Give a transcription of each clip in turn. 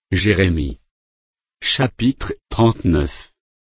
Jérémie. Chapitre 39.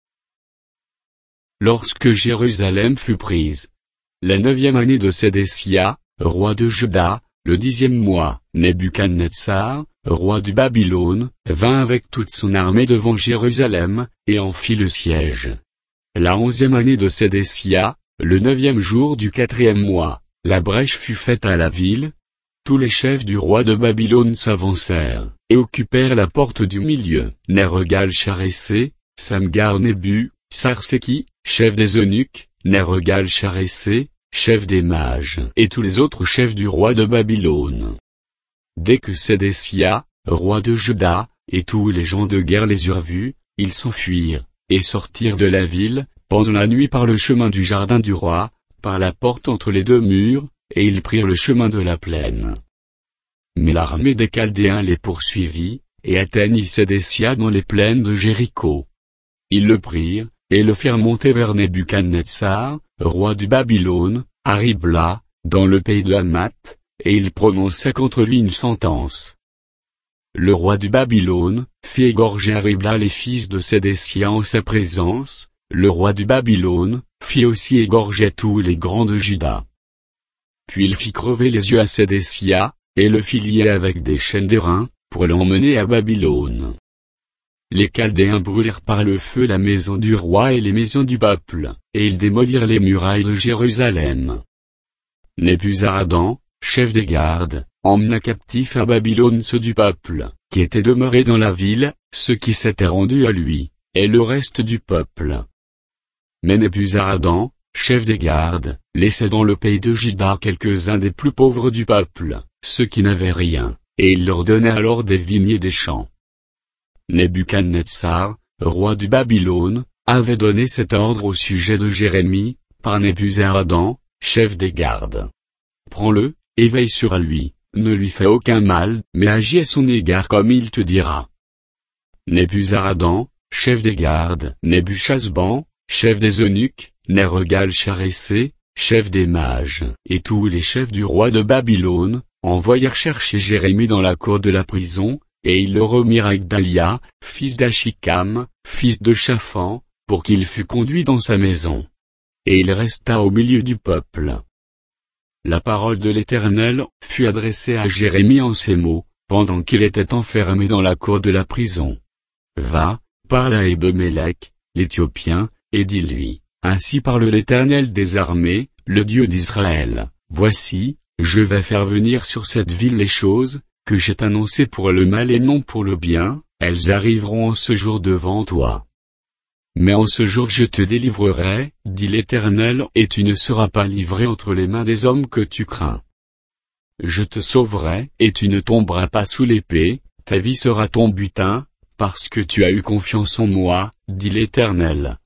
Lorsque Jérusalem fut prise, la 9e année de Sédécia, roi de Juda, le 10e mois, Nebuchadnezzar, roi du Babylone, vint avec toute son armée devant Jérusalem, et en fit le siège. La 11e année de Sédécia, le 9e jour du 4e mois, la brèche fut faite à la ville. Tous les chefs du roi de Babylone s'avancèrent, et occupèrent la porte du milieu. Nergal-Charéssé, Samgar-Nébu, Sarseki, chef des eunuques, Nergal-Charéssé, chef des mages, et tous les autres chefs du roi de Babylone. Dès que Sédécia, roi de Juda, et tous les gens de guerre les eurent vus, ils s'enfuirent, et sortirent de la ville, pendant la nuit par le chemin du jardin du roi, par la porte entre les deux murs, et ils prirent le chemin de la plaine. Mais l'armée des Chaldéens les poursuivit, et atteignit Sédécia dans les plaines de Jéricho. Ils le prirent, et le firent monter vers Nebuchadnezzar, roi du Babylone, à Ribla, dans le pays de Hamath, et il prononça contre lui une sentence. Le roi du Babylone fit égorger à Ribla les fils de Sédécia en sa présence. Le roi du Babylone fit aussi égorger tous les grands de Juda. Puis il fit crever les yeux à Sédécia, et le fit lier avec des chaînes d'airain, pour l'emmener à Babylone. Les Chaldéens brûlèrent par le feu la maison du roi et les maisons du peuple, et ils démolirent les murailles de Jérusalem. Nebuzaradan, chef des gardes, emmena captifs à Babylone ceux du peuple, qui étaient demeurés dans la ville, ceux qui s'étaient rendus à lui, et le reste du peuple. Mais Nebuzaradan, chef des gardes, laissa dans le pays de Juda quelques-uns des plus pauvres du peuple, ceux qui n'avaient rien, et il leur donna alors des vignes et des champs. Nebuchadnezzar, roi du Babylone, avait donné cet ordre au sujet de Jérémie, par Nebuzaradan, chef des gardes. Prends-le, et veille sur lui, ne lui fais aucun mal, mais agis à son égard comme il te dira. Nebuzaradan, chef des gardes, Nebuchadnezzar, chef des eunuques, Nergal-Charéssé, chef des mages, et tous les chefs du roi de Babylone, envoyèrent chercher Jérémie dans la cour de la prison, et ils le remirent à Gdalia, fils d'Achikam, fils de Shaphan, pour qu'il fût conduit dans sa maison. Et il resta au milieu du peuple. La parole de l'Éternel fut adressée à Jérémie en ces mots, pendant qu'il était enfermé dans la cour de la prison. Va, parle à Ebed-Mélec, l'Éthiopien, et dis-lui, ainsi parle l'Éternel des armées, le Dieu d'Israël, voici, je vais faire venir sur cette ville les choses, que j'ai annoncées pour le mal et non pour le bien, elles arriveront en ce jour devant toi. Mais en ce jour je te délivrerai, dit l'Éternel, et tu ne seras pas livré entre les mains des hommes que tu crains. Je te sauverai, et tu ne tomberas pas sous l'épée, ta vie sera ton butin, parce que tu as eu confiance en moi, dit l'Éternel.